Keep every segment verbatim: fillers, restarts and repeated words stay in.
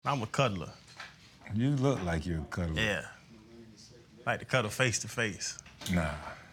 I'm a cuddler. You look like you're a cuddler. Yeah. Like to cuddle face to face. Nah.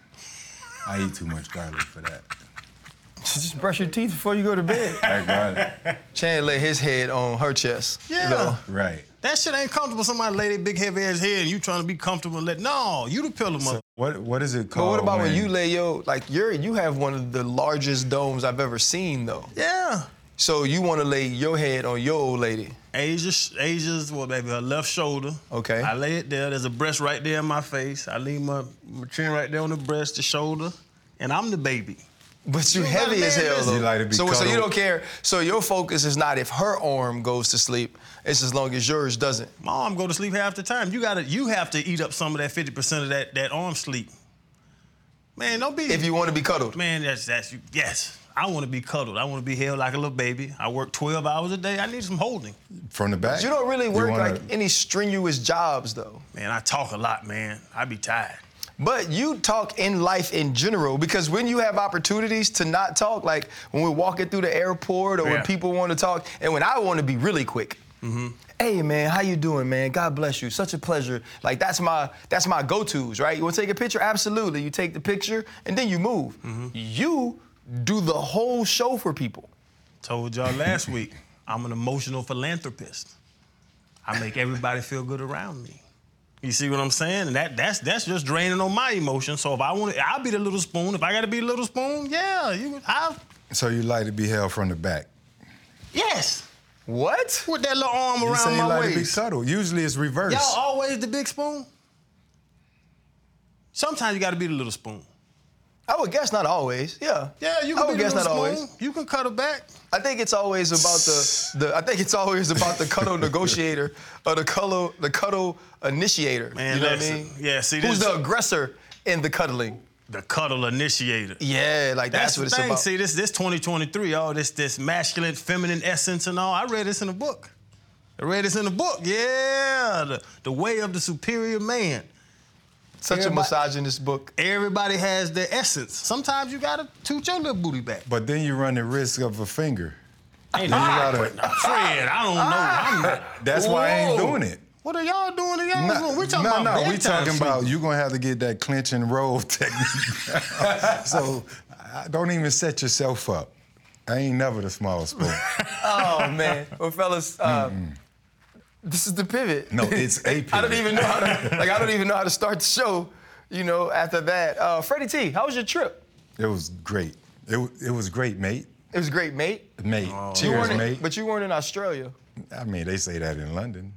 I eat too much garlic for that. Just brush your teeth before you go to bed. I got it. Chan lay his head on her chest. Yeah. You know? Right. That shit ain't comfortable. Somebody lay their big heavy ass head and you trying to be comfortable and let, no, you the pillow mother. So what, what is it But called? what about when, when you lay your, like, you're, you have one of the largest domes I've ever seen, though. Yeah. So you want to lay your head on your old lady. Asia's, Asia's, well, baby, her left shoulder. Okay. I lay it there. There's a breast right there in my face. I lean my, my chin right there on the breast, the shoulder, and I'm the baby. But you, You heavy got a as man hell, business. though. You like to be so, so you cuddled. don't care. So your focus is not if her arm goes to sleep. It's as long as yours doesn't. My arm go to sleep half the time. You gotta, you have to eat up some of that fifty percent of that, that arm sleep. Man, don't be. If you want to be cuddled. Man, that's, that's, yes. I want to be cuddled. I want to be held like a little baby. I work twelve hours a day. I need some holding. From the back? You don't really work wanna... like any strenuous jobs, though. Man, I talk a lot, man. I be tired. But you talk in life in general, because when you have opportunities to not talk, like when we're walking through the airport or Yeah. when people want to talk, and when I want to be really quick. Mm-hmm. Hey man, how you doing, man? God bless you. Such a pleasure. Like that's my that's my go-tos, right? You want to take a picture? Absolutely. You take the picture and then you move. Mm-hmm. You do the whole show for people. Told y'all last week, I'm an emotional philanthropist. I make everybody feel good around me. You see what I'm saying? And that that's that's just draining on my emotions. So if I want to, I'll be the little spoon. If I got to be the little spoon, yeah, you. I. So you like to be held from the back? Yes. What? With that little arm You say around you my like waist. to be cuddled. Usually it's reversed. Y'all always the big spoon? Sometimes you got to be the little spoon. I would guess not always. Yeah. Yeah, you I can would be the guess little not spoon. always. You can cut her back. I think it's always about the, the I think it's always about the cuddle negotiator or the cuddle the cuddle initiator. Man, you know listen, what I mean? yeah, see Who's this- the aggressor in the cuddling? The cuddle initiator. Yeah, like that's, That's, what the it's thing. about. See, this this twenty twenty-three, all this this masculine, feminine essence and all. I read this in a book. I read this in a book. Yeah, the, the way of the superior man. Such Everybody- a misogynist book. Everybody has their essence. Sometimes you gotta toot your little booty back. But then you run the risk of a finger. Ain't Then you no- gotta- Fred, I don't know. I'm not. That's why I ain't Whoa. doing it. What are y'all doing in y'all room? We talking no, about no, we bedtime talking about sleep. you gonna have to get that clinch and roll technique. So I- don't even set yourself up. I ain't never the small spoon. Oh man. Well, fellas, uh, this is the pivot. No, it's a pivot. I don't even know how to like I don't even know how to start the show, you know, after that. Uh, Freddie T, how was your trip? It was great. It, w- it was great, mate. It was great, mate. Mate. You weren't Cheers, in- mate. But you weren't in Australia. I mean, they say that in London.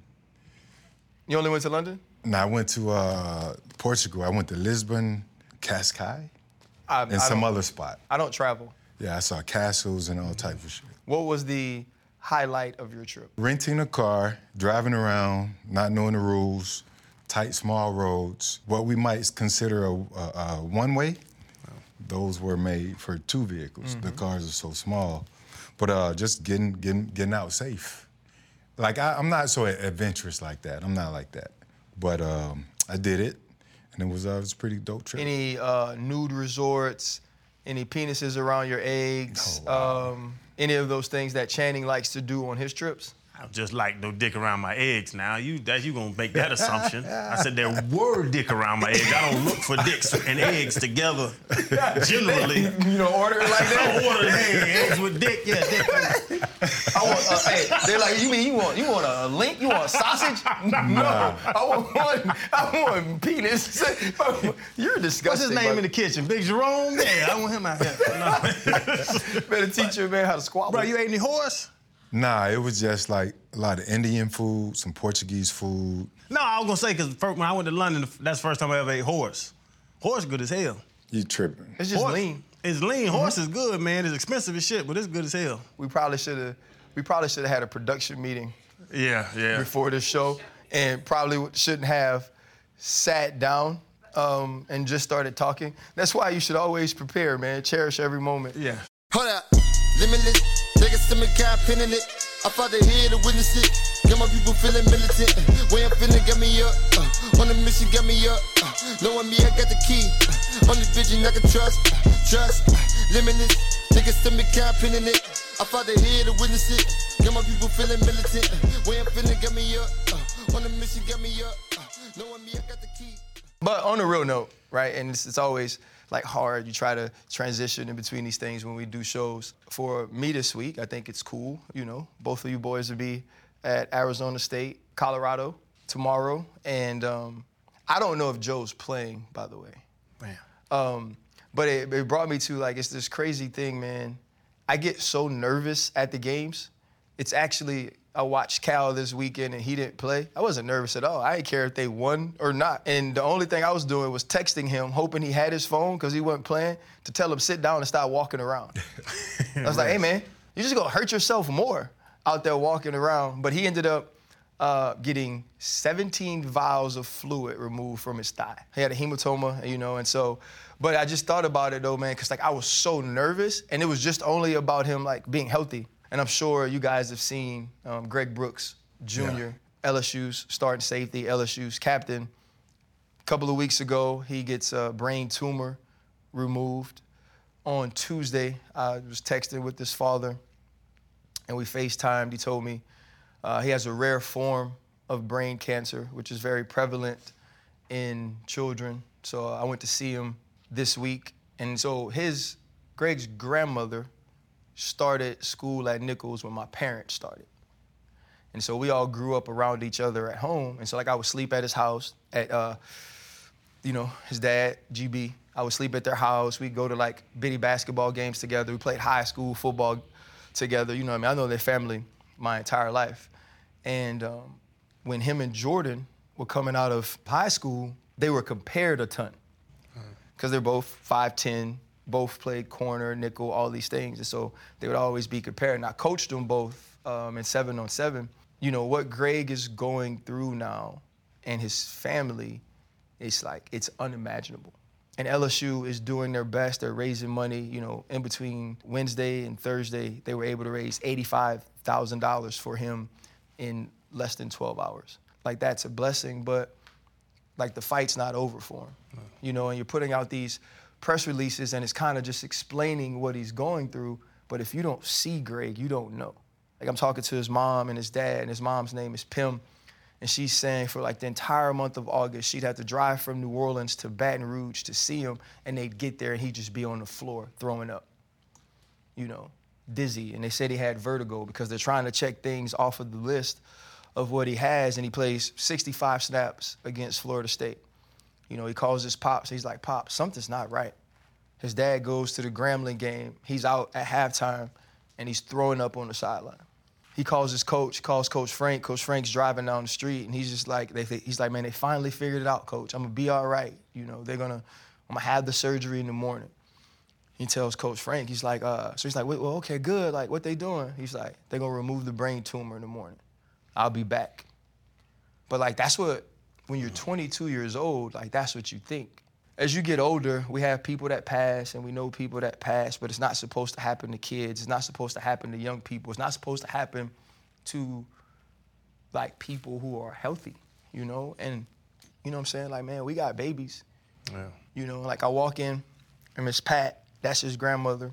You only went to London? No, I went to uh, Portugal. I went to Lisbon, Cascais, I, and I some don't- other spot. I don't travel. Yeah, I saw castles and all type of shit. What was the highlight of your trip? Renting a car, driving around, not knowing the rules, tight, small roads. What we might consider a, a, a one-way, those were made for two vehicles. Mm-hmm. The cars are so small. But uh, just getting, getting, getting out safe. Like, I, I'm not so adventurous like that. I'm not like that. But um, I did it, and it was, uh, it was a pretty dope trip. Any uh, nude resorts? Any penises around your eggs? Oh, wow. um, any of those things that Channing likes to do on his trips? I just like no dick around my eggs now. You that you gonna make that assumption. I said there were dick around my eggs. I don't look for dicks and eggs together generally. You don't order it like I that? don't order hey, eggs with dick, yeah, dick. I want, uh, hey, they're like, you mean you want you want a link? You want sausage? No, I want one, I want penis. You're disgusting. What's his name bro. in the kitchen? Big Jerome? Yeah, I want him out here. No. Better teach your man how to squabble. Bro, you ate any horse? Nah, it was just like a lot of Indian food, some Portuguese food. No, I was gonna say, because when I went to London, that's the first time I ever ate horse. Horse good as hell. You tripping. It's just Horse- lean. It's lean. Horse is good, man. It's expensive as shit, but it's good as hell. We probably should have we probably should have had a production meeting Yeah, yeah. before this show, and probably shouldn't have sat down um, and just started talking. That's why you should always prepare, man. Cherish every moment. Yeah. Hold up, limitless. Niggas to me, can't pin in it. I fought to hear to witness it. Get my people feeling militant. Way I'm feeling, get me up. Uh, on the mission, get me up. Uh, knowing me, I got the key. Uh, only vision I can trust. Uh, trust. Uh, limitless. Niggas to me, can't pin in it. I fought the here to witness it. Got my people feeling militant. Way I'm feeling got me up. Uh, on the mission got me up. Uh, knowing me, I got the key. But on a real note, right, and it's, it's always like hard. You try to transition in between these things when we do shows. For me this week, I think it's cool, you know, both of you boys will be at Arizona State, Colorado tomorrow. And um, I don't know if Joe's playing, by the way. Man. Um, but it, it brought me to, like, it's this crazy thing, man. I get so nervous at the games. It's actually, I watched Cal this weekend and he didn't play. I wasn't nervous at all. I didn't care if they won or not. And the only thing I was doing was texting him, hoping he had his phone because he wasn't playing, to tell him sit down and stop walking around. I was like, hey, man, you're just going to hurt yourself more out there walking around. But he ended up uh, getting seventeen vials of fluid removed from his thigh. He had a hematoma, you know, and so, but I just thought about it, though, man, because, like, I was so nervous, and it was just only about him, like, being healthy. And I'm sure you guys have seen um, Greg Brooks, Junior, yeah. L S U's starting safety, L S U's captain. A couple of weeks ago, he gets a brain tumor removed. On Tuesday, I was texting with his father, and we FaceTimed. He told me uh, he has a rare form of brain cancer, which is very prevalent in children. So I went to see him this week. And so his, Greg's grandmother, started school at Nichols when my parents started. And so we all grew up around each other at home. And so, like, I would sleep at his house, at, uh, you know, his dad, G B. I would sleep at their house. We'd go to, like, bitty basketball games together. We played high school football together. You know what I mean? I know their family my entire life. And um, when him and Jordan were coming out of high school, they were compared a ton. Because they're both five ten, both played corner, nickel, all these things. And so they would always be compared. And I coached them both um, in seven on seven. You know, what Greg is going through now and his family, it's like, it's unimaginable. And L S U is doing their best. They're raising money. You know, in between Wednesday and Thursday, they were able to raise eighty-five thousand dollars for him in less than twelve hours. Like, that's a blessing, but, like, the fight's not over for him. No. You know, and you're putting out these press releases, and it's kind of just explaining what he's going through. But if you don't see Greg, you don't know. Like, I'm talking to his mom and his dad, and his mom's name is Pim, and she's saying for, like, the entire month of August, she'd have to drive from New Orleans to Baton Rouge to see him, and they'd get there, and he'd just be on the floor throwing up, you know, dizzy. And they said he had vertigo because they're trying to check things off of the list of what he has, and he plays sixty-five snaps against Florida State. You know, he calls his pops. He's like, Pop, something's not right. His dad goes to the Grambling game. He's out at halftime, and he's throwing up on the sideline. He calls his coach, calls Coach Frank. Coach Frank's driving down the street, and he's just like, they, he's like, man, they finally figured it out, Coach. I'm gonna be all right. You know, they're gonna, I'm gonna have the surgery in the morning. He tells Coach Frank, he's like, uh, so he's like, well, okay, good. Like, what they doing? He's like, they're gonna remove the brain tumor in the morning. I'll be back. But, like, that's what, when you're twenty-two years old, like, that's what you think. As you get older, we have people that pass, and we know people that pass, but it's not supposed to happen to kids. It's not supposed to happen to young people. It's not supposed to happen to, like, people who are healthy, you know? And, you know what I'm saying? Like, man, we got babies. Yeah. You know, like, I walk in, and Miss Pat, that's his grandmother,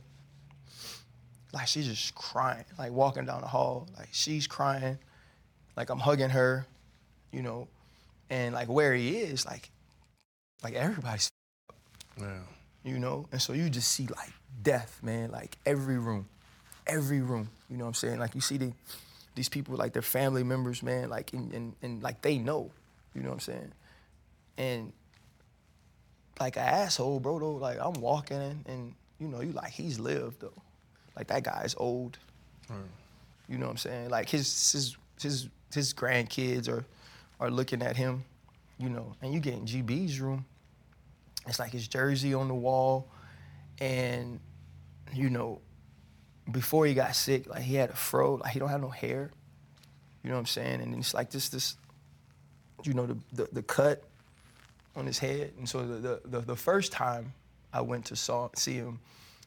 like, she's just crying, like, walking down the hall. Like, she's crying. Like, I'm hugging her, you know? And, like, where he is, like, like everybody's yeah. You know? And so you just see, like, death, man, like, every room, every room, you know what I'm saying? Like, you see the, these people, like, their family members, man, like, and, and, and, like, they know, you know what I'm saying? And, like, an asshole, bro, though, like, I'm walking, and, and you know, you like, he's lived, though. Like, that guy's old. Right. You know what I'm saying? Like, his, his, his, his grandkids are, are looking at him, you know, and you get in G B's room. It's like his jersey on the wall, and, you know, before he got sick, like, he had a fro, like, he don't have no hair, you know what I'm saying? And it's like this, this, you know, the, the, the cut on his head. And so the, the, the first time I went to saw, see him,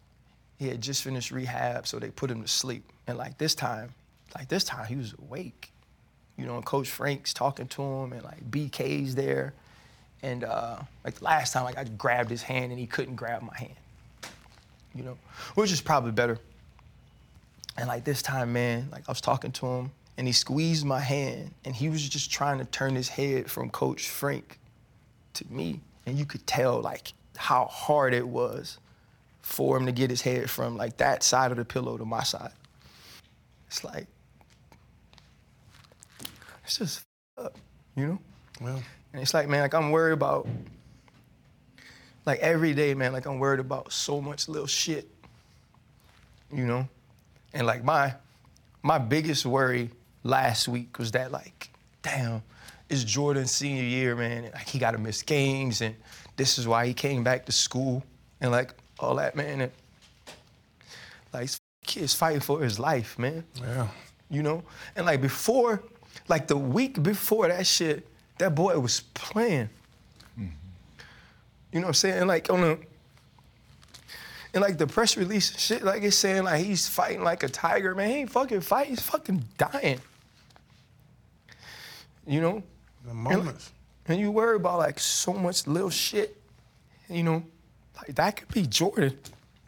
he had just finished rehab, so they put him to sleep. And, like, this time, like, this time he was awake. You know, and Coach Frank's talking to him, and, like, B K's there. And, uh, like, the last time, like, I grabbed his hand, and he couldn't grab my hand, you know, which is probably better. And like this time, man, like I was talking to him and he squeezed my hand and he was just trying to turn his head from Coach Frank to me. And you could tell like how hard it was for him to get his head from like that side of the pillow to my side. It's like, it's just up, you know? Well. And it's like, man, like I'm worried about, like every day, man, like I'm worried about so much little shit, you know? And like my, my biggest worry last week was that like, damn, it's Jordan's senior year, man. And like he gotta miss games and this is why he came back to school and like all that, man. And like this kid's fighting for his life, man. Yeah. You know? And like before, like the week before that shit, that boy was playing. Mm-hmm. You know what I'm saying? And like on the, and like the press release and shit, like it's saying like he's fighting like a tiger, man. He ain't fucking fighting, he's fucking dying. You know? The moments. And, and you worry about like so much little shit, you know? Like that could be Jordan.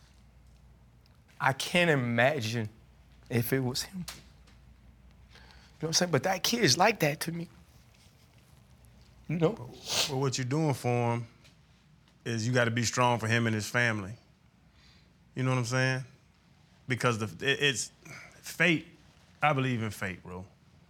I can't imagine if it was him. You know what I'm saying? But that kid is like that to me. You know? Well, what you're doing for him is you got to be strong for him and his family. You know what I'm saying? Because the it, it's fate. I believe in fate, bro.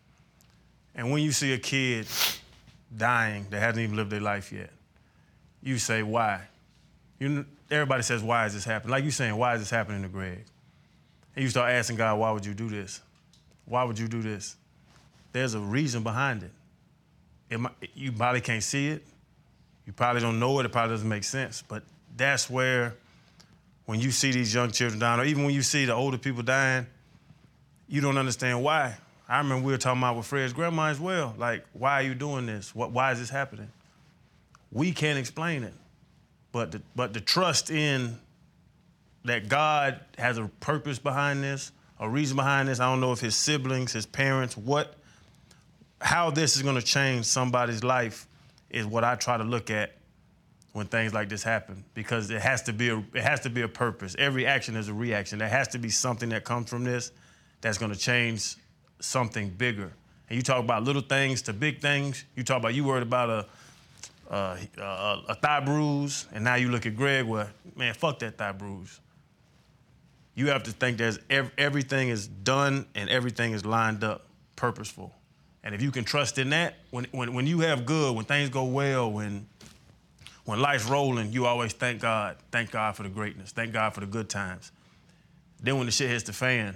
And when you see a kid dying that hasn't even lived their life yet, you say, why? You, everybody says, why is this happening? Like you saying, why is this happening to Greg? And you start asking God, why would you do this? Why would you do this? There's a reason behind it. It might, you probably can't see it. You probably don't know it. It probably doesn't make sense. But that's where, when you see these young children dying, or even when you see the older people dying, you don't understand why. I remember we were talking about with Fred's grandma as well. Like, why are you doing this? What, why is this happening? We can't explain it. But the, but the trust in that God has a purpose behind this, a reason behind this. I don't know if his siblings, his parents, what, how this is gonna change somebody's life is what I try to look at when things like this happen, because it has to be a, it has to be a purpose. Every action is a reaction. There has to be something that comes from this that's gonna change something bigger. And you talk about little things to big things. You talk about you worried about a Uh, uh, a thigh bruise, and now you look at Greg, well, man, fuck that thigh bruise. You have to think there's ev- everything is done and everything is lined up, purposeful. And if you can trust in that, when when when you have good, when things go well, when when life's rolling, you always thank God. Thank God for the greatness. Thank God for the good times. Then when the shit hits the fan,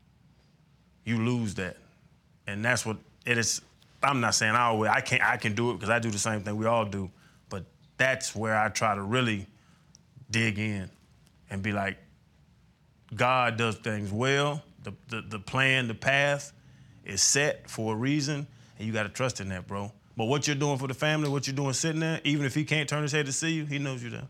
you lose that. And that's what it is. I'm not saying I always, I can't, I can do it because I do the same thing we all do, but that's where I try to really dig in and be like, God does things well. The, the, the plan, the path is set for a reason, and you got to trust in that, bro. But what you're doing for the family, what you're doing sitting there, even if he can't turn his head to see you, he knows you're there.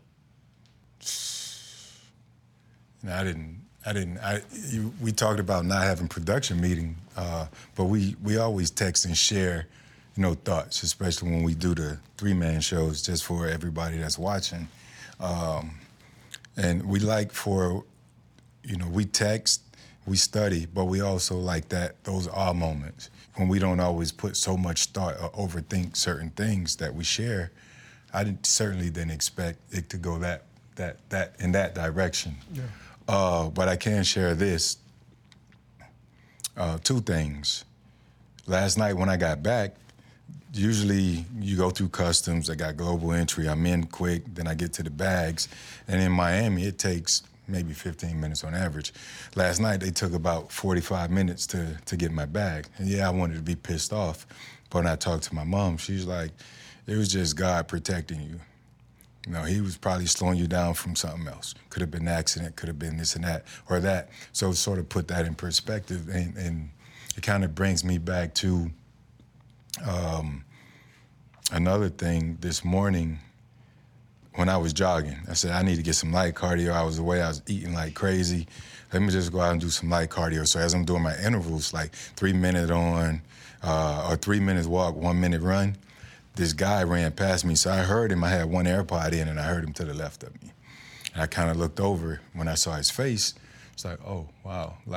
No, I didn't. I didn't. I, you, we talked about not having production meeting, uh, but we, we always text and share, you know, thoughts, especially when we do the three-man shows, just for everybody that's watching. Um, and we like for, you know, we text, we study, but we also like that those are moments when we don't always put so much thought or overthink certain things that we share. I didn't, certainly didn't expect it to go that that that in that direction. Yeah. Uh, but I can share this. Uh, two things. Last night when I got back, usually you go through customs, I got global entry, I'm in quick, then I get to the bags. And in Miami, it takes maybe fifteen minutes on average. Last night, they took about forty-five minutes to, to get my bag. And yeah, I wanted to be pissed off. But when I talked to my mom, she's like, it was just God protecting you. You know, he was probably slowing you down from something else. Could have been an accident, could have been this and that, or that. So sort of put that in perspective, and, and it kind of brings me back to um, another thing this morning when I was jogging. I said, I need to get some light cardio. I was away, I was eating like crazy. Let me just go out and do some light cardio. So as I'm doing my intervals, like three minute on, uh, or three minutes walk, one minute run, this guy ran past me, so I heard him. I had one AirPod in, and I heard him to the left of me. And I kind of looked over when I saw his face. It's like, oh, wow. Like,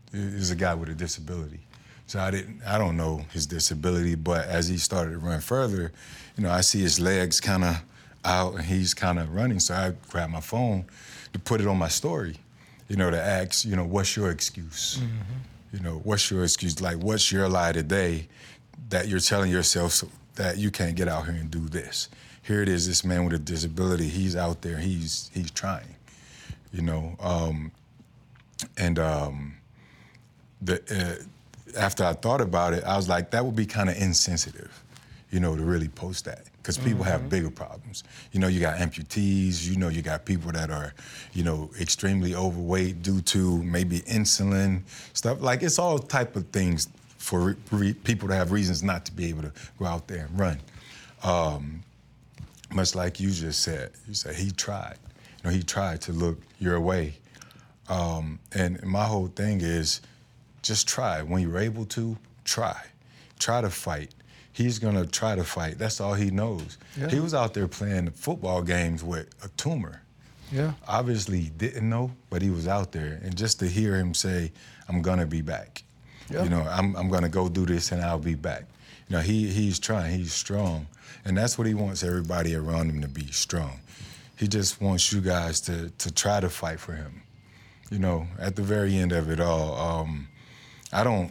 is a guy with a disability. So I didn't, I don't know his disability, but as he started to run further, you know, I see his legs kind of out and he's kind of running. So I grabbed my phone to put it on my story, you know, to ask, you know, what's your excuse? Mm-hmm. You know, what's your excuse? Like, what's your lie today that you're telling yourself so that you can't get out here and do this? Here it is, this man with a disability, he's out there, he's he's trying, you know. Um, and um, the. Uh, After I thought about it, I was like, that would be kind of insensitive, you know, to really post that. Because people mm-hmm. have bigger problems. You know, you got amputees, you know, you got people that are, you know, extremely overweight due to maybe insulin, stuff. Like, it's all type of things for re- re- people to have reasons not to be able to go out there and run. Um, much like you just said, you said he tried. You know, he tried to look your way. Um, and my whole thing is, just try. When you're able to, try. Try to fight. He's gonna try to fight. That's all he knows. Yeah. He was out there playing football games with a tumor. Yeah. Obviously he didn't know, but he was out there. And just to hear him say, I'm gonna be back. Yeah. You know, I'm, I'm gonna go do this and I'll be back. You know, he he's trying, he's strong. And that's what he wants everybody around him to be, strong. He just wants you guys to to try to fight for him. You know, at the very end of it all, um, I don't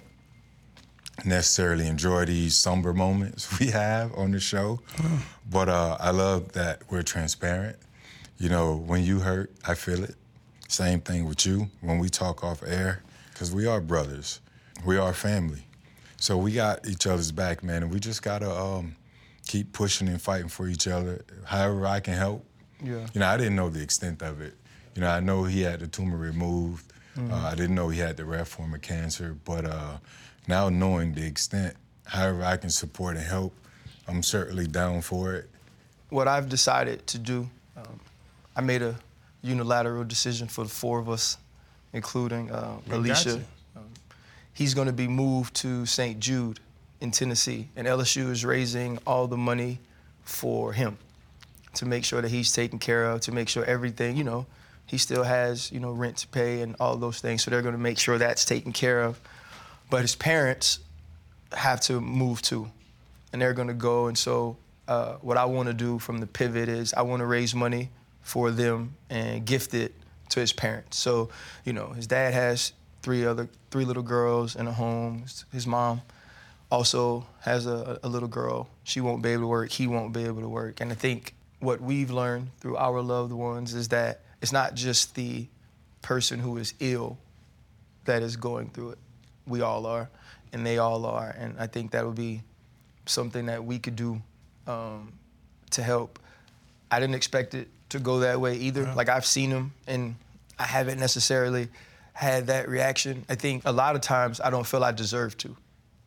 necessarily enjoy these somber moments we have on the show, oh. but uh, I love that we're transparent. You know, when you hurt, I feel it. Same thing with you when we talk off air, because we are brothers. We are family. So we got each other's back, man, and we just got to um, keep pushing and fighting for each other, however I can help. Yeah. You know, I didn't know the extent of it. You know, I know he had the tumor removed. Mm-hmm. Uh, I didn't know he had the rare form of cancer, but uh, now knowing the extent, however I can support and help, I'm certainly down for it. What I've decided to do, um, I made a unilateral decision for the four of us, including uh, Alicia. Um, he's going to be moved to Saint Jude in Tennessee, and L S U is raising all the money for him to make sure that he's taken care of, to make sure everything, you know, he still has, you know, rent to pay and all those things, so they're going to make sure that's taken care of. But his parents have to move too, and they're going to go. And so uh, what I want to do from the pivot is I want to raise money for them and gift it to his parents. So, you know, his dad has three other, three little girls in a home. His mom also has a, a little girl. She won't be able to work. He won't be able to work. And I think what we've learned through our loved ones is that it's not just the person who is ill that is going through it. We all are, and they all are. And I think that would be something that we could do um, to help. I didn't expect it to go that way either. Yeah. Like, I've seen him, and I haven't necessarily had that reaction. I think a lot of times I don't feel I deserve to.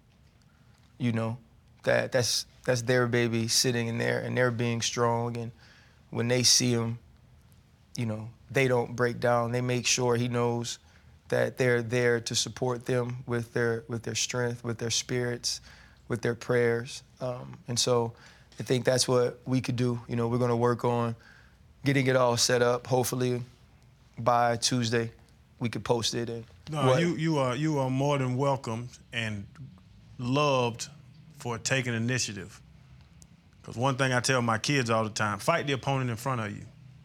You know, that that's that's their baby sitting in there, and they're being strong. And when they see him, you know, they don't break down. They make sure he knows that they're there to support them with their with their strength, with their spirits, with their prayers. Um, and so I think that's what we could do. You know, we're going to work on getting it all set up. Hopefully by Tuesday we could post it. And no, what, you you are you are more than welcomed and loved for taking initiative. Because one thing I tell my kids all the time: fight the opponent in front of you.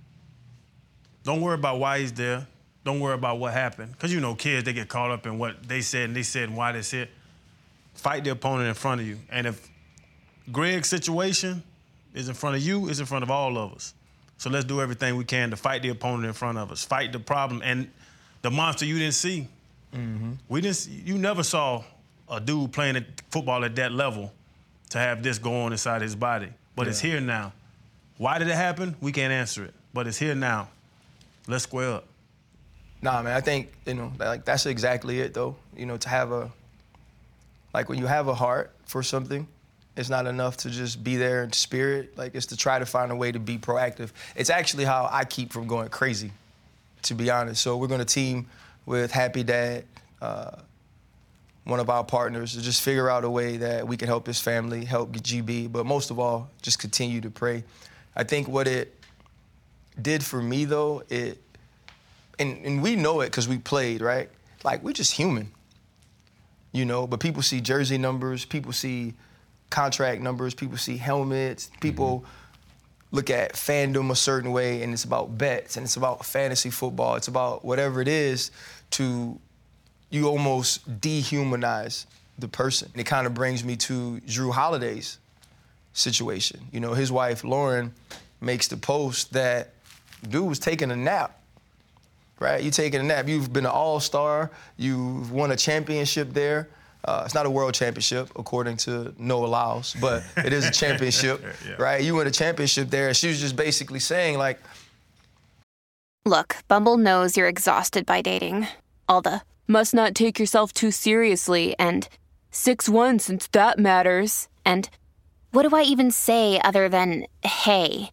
Don't worry about why he's there. Don't worry about what happened. Because, you know, kids, they get caught up in what they said and they said and why they said. Fight the opponent in front of you. And if Greg's situation is in front of you, it's in front of all of us. So let's do everything we can to fight the opponent in front of us. Fight the problem and the monster you didn't see. Mm-hmm. We didn't. You never saw a dude playing at football at that level to have this go on inside his body. But yeah. It's here now. Why did it happen? We can't answer it. But it's here now. Let's square up. Nah, man, I think, you know, like that's exactly it, though. You know, to have a, like when you have a heart for something, it's not enough to just be there in spirit. Like, it's to try to find a way to be proactive. It's actually how I keep from going crazy, to be honest. So we're going to team with Happy Dad, uh, one of our partners, to just figure out a way that we can help his family, help G B, but most of all, just continue to pray. I think what it did for me, though, it, and, and we know it because we played, right? like, we're just human, you know? But people see jersey numbers, people see contract numbers, people see helmets, people mm-hmm. look at fandom a certain way, and it's about bets, and it's about fantasy football, it's about whatever it is to, you almost dehumanize the person. And it kind of brings me to Jrue Holiday's situation. You know, his wife, Lauren, makes the post that dude was taking a nap, right? You taking a nap. You've been an all-star. You've won a championship there. Uh, it's not a world championship, according to Noah Lyles, but it is a championship, yeah. right? You won a championship there, and she was just basically saying, like... Look, Bumble knows you're exhausted by dating. All the, must not take yourself too seriously, and six one since that matters, and what do I even say other than, hey?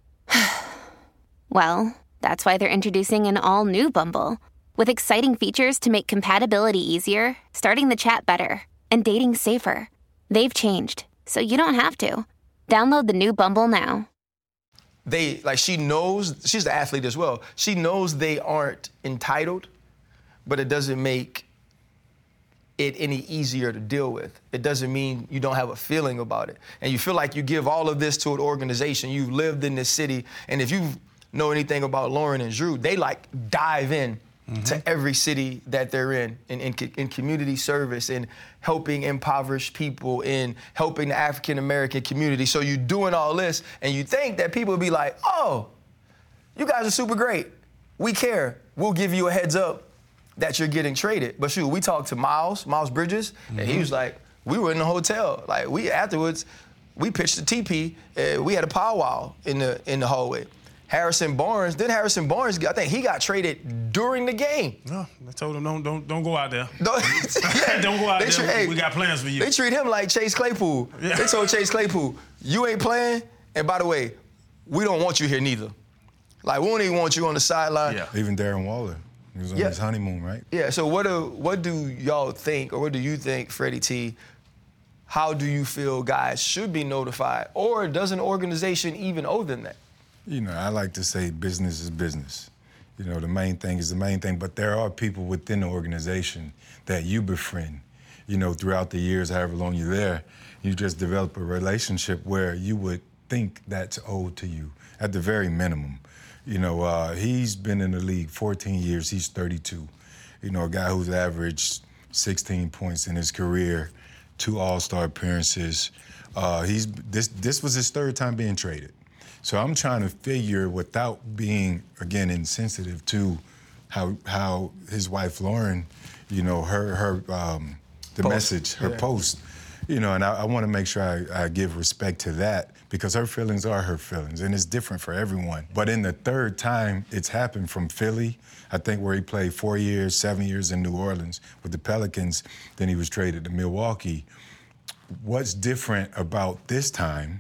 Well, that's why they're introducing an all-new Bumble, with exciting features to make compatibility easier, starting the chat better, and dating safer. They've changed, so you don't have to. Download the new Bumble now. They, like, she knows, she's an athlete as well. She knows they aren't entitled, but it doesn't make it any easier to deal with. It doesn't mean you don't have a feeling about it. And you feel like you give all of this to an organization. You've lived in this city, and if you know anything about Lauren and Jrue, they, like, dive in Mm-hmm. to every city that they're in, in, in, in community service, in helping impoverished people, in helping the African-American community. So you're doing all this, and you think that people will be like, oh, you guys are super great. We care. We'll give you a heads up that you're getting traded. But shoot, we talked to Miles, Miles Bridges, mm-hmm. and he was like, we were in the hotel. Like, we, afterwards, we pitched the T P, uh, we had a powwow in the, in the hallway. Harrison Barnes, then Harrison Barnes, I think he got traded during the game. No, I told him don't don't don't go out there. Don't, yeah, don't go out there. Treat, hey, we got plans for you. They treat him like Chase Claypool. Yeah. They told Chase Claypool, you ain't playing, and by the way, we don't want you here neither. Like, we don't even want you on the sideline. Yeah. Even Darren Waller, he was on yeah. his honeymoon, right? Yeah, so what do, what do y'all think, or what do you think, Freddie T, how do you feel guys should be notified, or does an organization even owe them that? You know, I like to say business is business. You know, the main thing is the main thing, but there are people within the organization that you befriend, you know, throughout the years, however long you're there. You just develop a relationship where you would think that's owed to you, at the very minimum. You know, uh, he's been in the league fourteen years, he's thirty-two. You know, a guy who's averaged sixteen points in his career, two All-Star appearances. Uh, he's this this was his third time being traded. So I'm trying to figure, without being, again, insensitive to how how his wife Lauren, you know, her her um, the post. message, her yeah. post, you know, and I, I want to make sure I, I give respect to that, because her feelings are her feelings, and it's different for everyone. But in the third time it's happened from Philly, I think, where he played four years, seven years in New Orleans with the Pelicans, then he was traded to Milwaukee. What's different about this time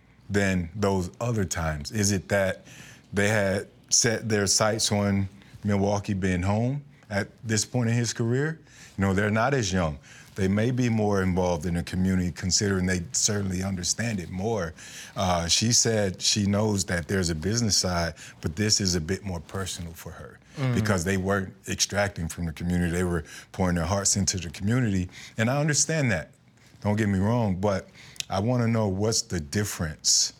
than those other times? Is it that they had set their sights on Milwaukee being home at this point in his career? You know, they're not as young. They may be more involved in the community, considering they certainly understand it more. Uh, she said she knows that there's a business side, but this is a bit more personal for her, mm-hmm. because they weren't extracting from the community. They were pouring their hearts into the community. And I understand that. Don't get me wrong, but I want to know what's the difference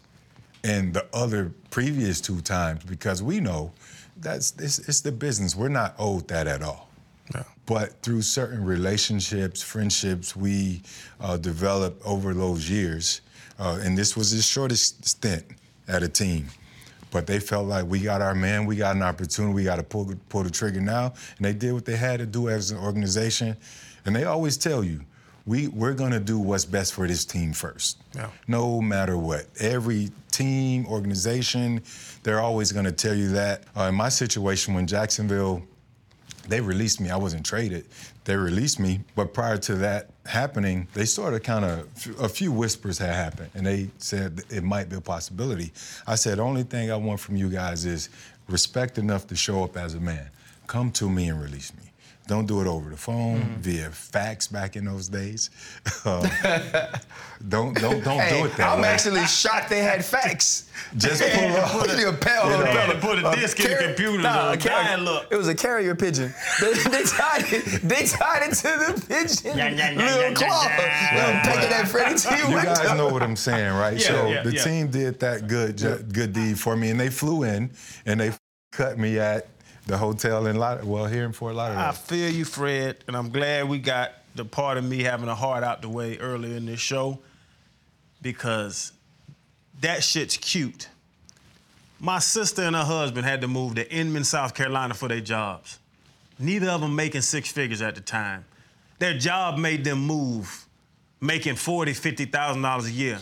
in the other previous two times, because we know that's it's, it's the business. We're not owed that at all. No. But through certain relationships, friendships we uh, developed over those years, uh, and this was his shortest stint at a team, but they felt like we got our man, we got an opportunity, we got to pull, pull the trigger now, and they did what they had to do as an organization, and they always tell you, We, we're going to do what's best for this team first, yeah. no matter what. Every team, organization, they're always going to tell you that. Uh, in my situation, when Jacksonville, they released me. I wasn't traded. They released me. But prior to that happening, they started kind of, a few whispers had happened, and they said it might be a possibility. I said, the only thing I want from you guys is respect enough to show up as a man. Come to me and release me. Don't do it over the phone Mm-hmm. via fax back in those days. Um, don't don't don't Hey, do it that I'm way. actually shocked they had fax. Just pull up. Put a, a, They had to put a disc in the computer Nah, to a carrier- dial up. It was a carrier pigeon. They, they tied it. They tied it to the pigeon. Yeah, yeah, yeah, little yeah, claw. yeah, Little yeah. peck of that Freddie T. You window. guys know what I'm saying, right? Yeah, so yeah, the yeah. team did that good ju- good deed for me, and they flew in and they cut me at the hotel in Laud- well here in Fort I Lauderdale. feel you, Fred, and I'm glad we got the part of me having a heart out the way earlier in this show, because that shit's cute. My sister and her husband had to move to Inman, South Carolina for their jobs. Neither of them making six figures at the time. Their job made them move, making forty thousand dollars, fifty thousand dollars a year.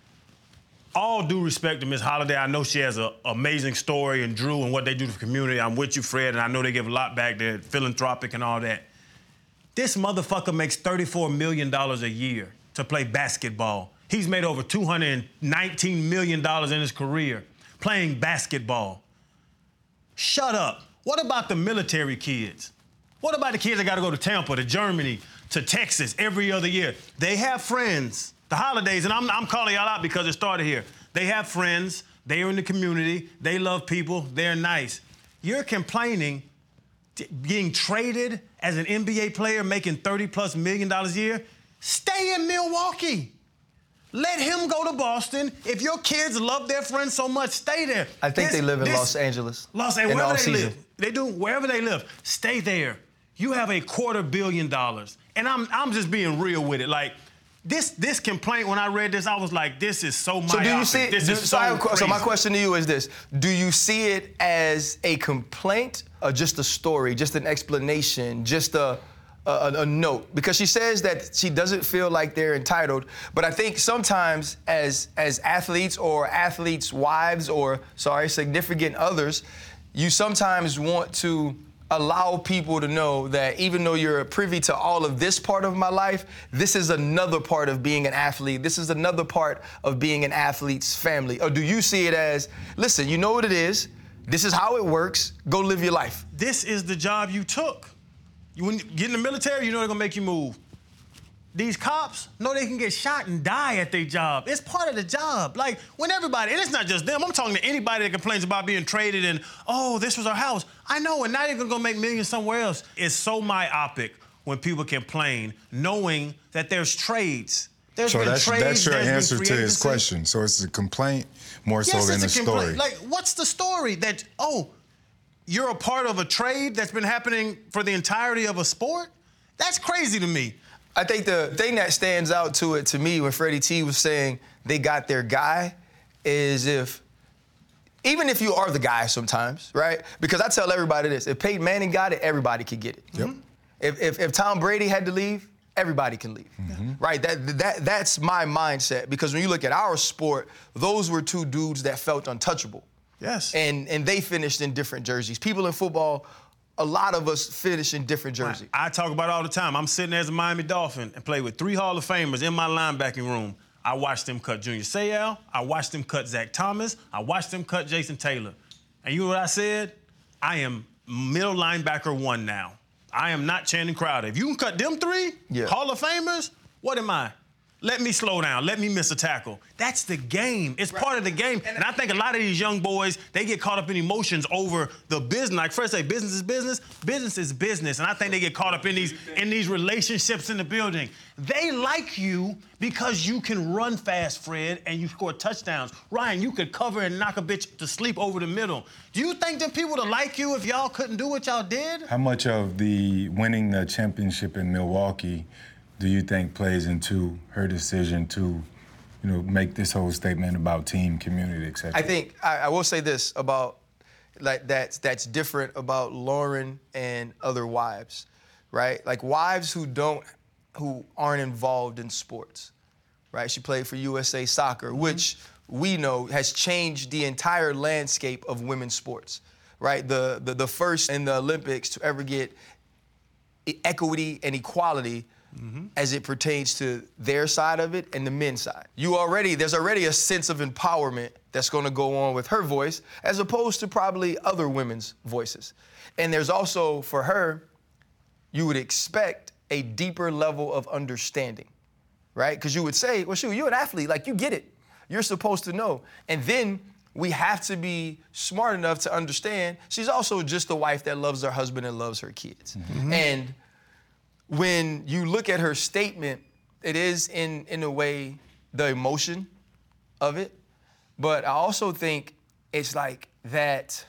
All due respect to Miss Holiday, I know she has an amazing story, and Drew and what they do to the community. I'm with you, Fred, and I know they give a lot back. They're philanthropic and all that. This motherfucker makes thirty-four million dollars a year to play basketball. He's made over two hundred nineteen million dollars in his career playing basketball. Shut up. What about the military kids? What about the kids that got to go to Tampa, to Germany, to Texas every other year? They have friends. The Holidays, and I'm, I'm calling y'all out because it started here. They have friends. They are in the community. They love people. They're nice. You're complaining, t- being traded as an N B A player, making thirty plus million dollars a year. Stay in Milwaukee. Let him go to Boston. If your kids love their friends so much, stay there. I think This- they live in this- Los Angeles. Los in Angeles, all wherever they season. live. They do, wherever they live. Stay there. You have a quarter billion dollars. And I'm I'm just being real with it. Like, this this complaint, when I read this, I was like, this is so myopic. So do you see it? This do- is so, so I have a que- so my crazy. question to you is this: do you see it as a complaint or just a story, just an explanation, just a a, a note? Because she says that she doesn't feel like they're entitled, but I think sometimes as as athletes or athletes' wives or sorry significant others, you sometimes want to allow people to know that even though you're privy to all of this part of my life, this is another part of being an athlete. This is another part of being an athlete's family. Or do you see it as, listen, you know what it is, this is how it works, go live your life? This is the job you took. You, when you get in the military, you know they're gonna make you move. These cops know they can get shot and die at their job. It's part of the job. Like, when everybody, and it's not just them, I'm talking to anybody that complains about being traded and, oh, this was our house. I know, and now they're gonna go make millions somewhere else. It's so myopic when people complain, knowing that there's trades. There's So been that's trades, that's your there's been answer free to his agency. question. So it's a complaint more so Yes, than a it's a story. complaint. Like, what's the story that, oh, you're a part of a trade that's been happening for the entirety of a sport? That's crazy to me. I think the thing that stands out to it to me when Freddie T was saying they got their guy is if, even if you are the guy sometimes, right? Because I tell everybody this, if Peyton Manning got it, everybody could get it. Yep. If, if, if Tom Brady had to leave, everybody can leave, right? That, that, that's my mindset, because when you look at our sport, those were two dudes that felt untouchable. Yes. And, and they finished in different jerseys. People in football, a lot of us finish in different jerseys. I talk about it all the time. I'm sitting there as a Miami Dolphin and play with three Hall of Famers in my linebacking room. I watched them cut Junior Seau. I watched them cut Zach Thomas. I watched them cut Jason Taylor. And you know what I said? I am middle linebacker one now. I am not Channing Crowder. If you can cut them three Yeah. Hall of Famers, what am I? Let me slow down. Let me miss a tackle. That's the game. It's part of the game. And I think a lot of these young boys, they get caught up in emotions over the business. Like first say, business is business. Business is business. And I think they get caught up in these in these relationships in the building. They like you because you can run fast, Fred, and you score touchdowns. Ryan, you could cover and knock a bitch to sleep over the middle. Do you think them people would like you if y'all couldn't do what y'all did? How much of the winning the championship in Milwaukee do you think plays into her decision to, you know, make this whole statement about team, community, et cetera? I think I, I will say this about like that's that's different about Lauren and other wives, right? Like wives who don't who aren't involved in sports, right? She played for U S A Soccer, which we know has changed the entire landscape of women's sports, right? The the, the first in the Olympics to ever get e- equity and equality. Mm-hmm. As it pertains to their side of it and the men's side. You already, there's already a sense of empowerment that's gonna go on with her voice as opposed to probably other women's voices. And there's also, for her, you would expect a deeper level of understanding, right? Because you would say, well, shoot, you're an athlete, like you get it. You're supposed to know. And then we have to be smart enough to understand she's also just a wife that loves her husband and loves her kids. Mm-hmm. And when you look at her statement, it is in, in a way the emotion of it. But I also think it's like that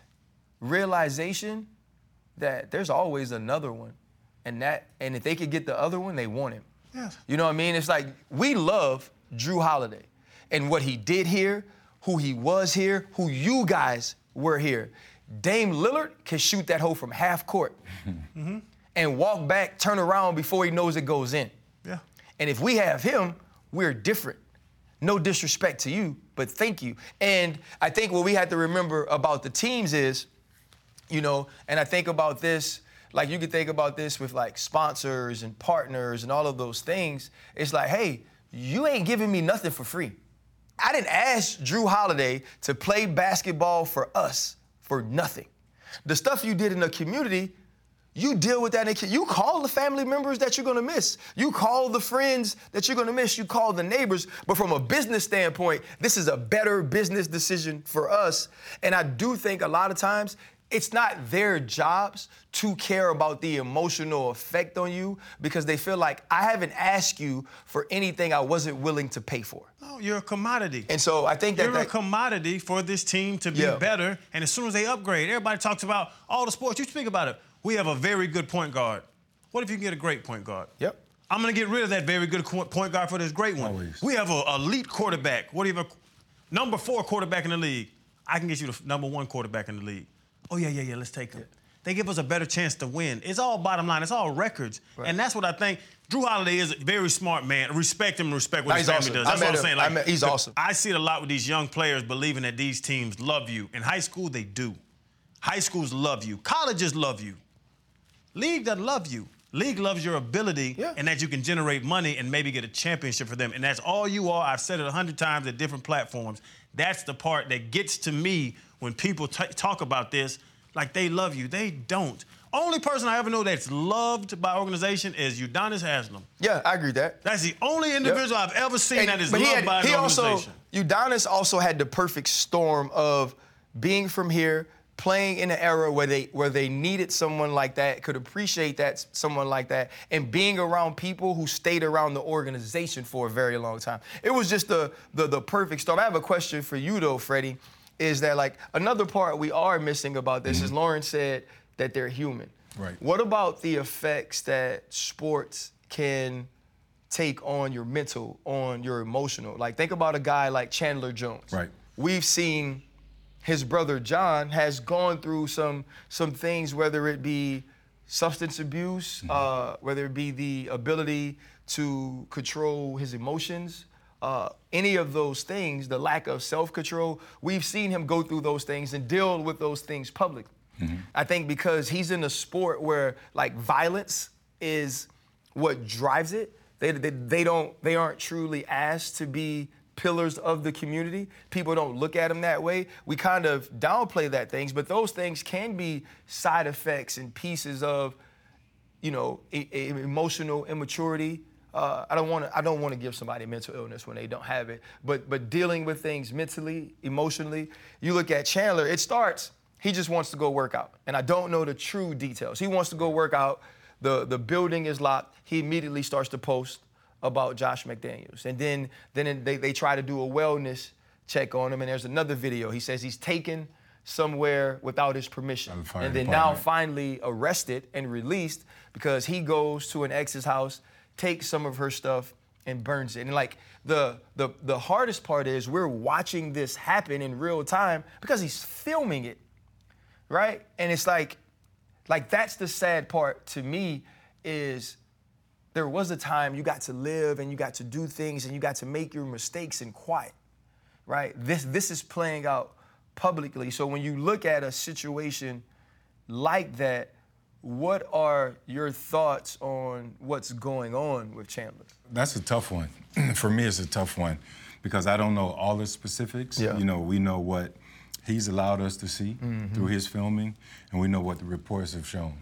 realization that there's always another one. And that, and if they could get the other one, they want him. Yes. You know what I mean? It's like we love Jrue Holiday and what he did here, who he was here, who you guys were here. Dame Lillard can shoot that hole from half court mm-hmm. and walk back, turn around before he knows it goes in. Yeah. And if we have him, we're different. No disrespect to you, but thank you. And I think what we have to remember about the teams is, you know, and I think about this, like you could think about this with like sponsors and partners and all of those things. It's like, hey, you ain't giving me nothing for free. I didn't ask Jrue Holiday to play basketball for us for nothing. The stuff you did in the community, you deal with that. In, you call the family members that you're gonna miss. You call the friends that you're gonna miss. You call the neighbors. But from a business standpoint, this is a better business decision for us. And I do think a lot of times, it's not their jobs to care about the emotional effect on you because they feel like I haven't asked you for anything I wasn't willing to pay for. No, you're a commodity. And so I think that you're that, a commodity for this team to be yeah. better. And as soon as they upgrade, everybody talks about all the sports. You speak about it. We have a very good point guard. What if you can get a great point guard? Yep. I'm going to get rid of that very good point guard for this great one. Always. We have an elite quarterback. What do you have? A number four quarterback in the league. I can get you the number one quarterback in the league. Oh, yeah, yeah, yeah, let's take them. Yeah. They give us a better chance to win. It's all bottom line. It's all records. Right. And that's what I think. Jrue Holiday is a very smart man. Respect him and respect what no, his family awesome. does. That's what I'm him. saying. Like, met, he's awesome. I see it a lot with these young players believing that these teams love you. In high school, they do. High schools love you. Colleges love you. League doesn't love you. League loves your ability yeah. and that you can generate money and maybe get a championship for them. And that's all you are. I've said it a hundred times at different platforms. That's the part that gets to me when people t- talk about this. Like they love you. They don't. Only person I ever know that's loved by organization is Udonis Haslem. Yeah, I agree with that. That's the only individual yep. I've ever seen and, that is loved had, by an he organization. Also, Udonis also had the perfect storm of being from here, playing in an era where they where they needed someone like that, could appreciate that someone like that, and being around people who stayed around the organization for a very long time. It was just the the, the perfect storm. I have a question for you though, Freddie. Is that like another part we are missing about this mm-hmm. is Lauren said that they're human. Right. What about the effects that sports can take on your mental, on your emotional? Like think about a guy like Chandler Jones. Right. We've seen his brother John has gone through some some things, whether it be substance abuse, mm-hmm. uh, whether it be the ability to control his emotions, Uh, any of those things, the lack of self-control, we've seen him go through those things and deal with those things publicly. Mm-hmm. I think because he's in a sport where like violence is what drives it. They, they they don't they aren't truly asked to be pillars of the community. People don't look at them that way. We kind of downplay that things, but those things can be side effects and pieces of, you know, e- e- emotional immaturity. Uh, I don't want to. I don't want to give somebody mental illness when they don't have it. But but dealing with things mentally, emotionally. You look at Chandler. It starts. He just wants to go work out, and I don't know the true details. He wants to go work out. The the building is locked. He immediately starts to post about Josh McDaniels, and then then they they try to do a wellness check on him. And there's another video. He says he's taken somewhere without his permission, and then now finally arrested and released because he goes to an ex's house, takes some of her stuff and burns it. And like the the the hardest part is we're watching this happen in real time because he's filming it, right? And it's like, like that's the sad part to me is there was a time you got to live and you got to do things and you got to make your mistakes in quiet, right? This this is playing out publicly. So when you look at a situation like that, what are your thoughts on what's going on with Chandler? That's a tough one. For me, it's a tough one because I don't know all the specifics. Yeah. You know, we know what he's allowed us to see mm-hmm. through his filming, and we know what the reports have shown.